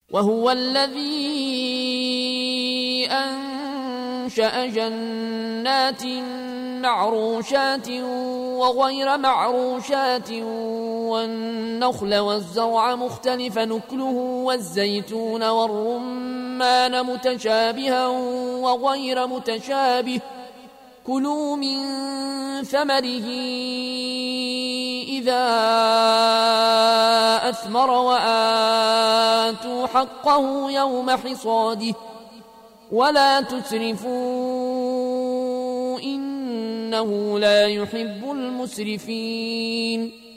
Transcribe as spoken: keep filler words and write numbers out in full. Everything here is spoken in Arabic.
وهو الذي أنشأ جنات معروشات وغير معروشات والنخل والزرع مختلف نكله والزيتون والرمان متشابها وغير متشابه كلوا من ثمره إذا أثمر وآتوا حقه يوم حصاده ولا تسرفوا إنه لا يحب المسرفين